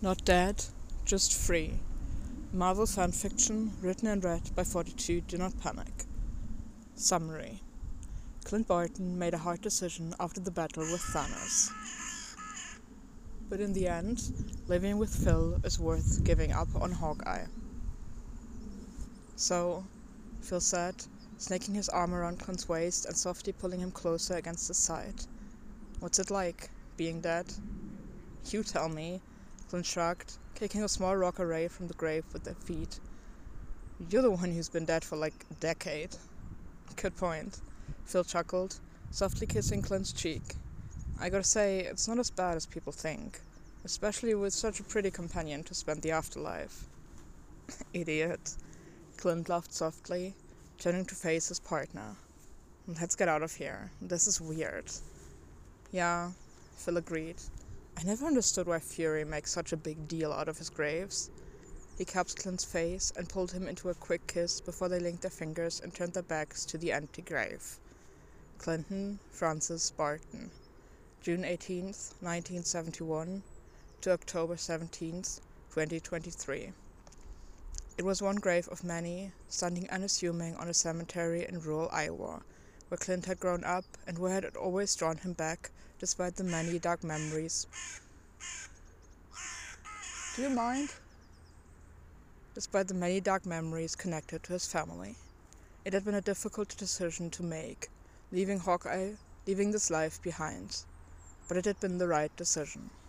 Not dead, just free. Marvel fanfiction written and read by 42 Do Not Panic. Summary. Clint Barton made a hard decision after the battle with Thanos. But in the end, living with Phil is worth giving up on Hawkeye. So, Phil said, snaking his arm around Clint's waist and softly pulling him closer against his side. What's it like, being dead? You tell me, Clint shrugged, kicking a small rock array from the grave with their feet. You're the one who's been dead for like a decade. Good point, Phil chuckled, softly kissing Clint's cheek. I gotta say, it's not as bad as people think, especially with such a pretty companion to spend the afterlife. Idiot, Clint laughed softly, turning to face his partner. Let's get out of here. This is weird. Yeah, Phil agreed. I never understood why Fury makes such a big deal out of his graves. He cupped Clint's face and pulled him into a quick kiss before they linked their fingers and turned their backs to the empty grave. Clinton Francis Barton, June 18th, 1971 to October 17th, 2023. It was one grave of many, standing unassuming on a cemetery in rural Iowa, where Clint had grown up and where it had always drawn him back, despite the many dark memories. Do you mind? Despite the many dark memories connected to his family. It had been a difficult decision to make, leaving Hawkeye, leaving this life behind. But it had been the right decision.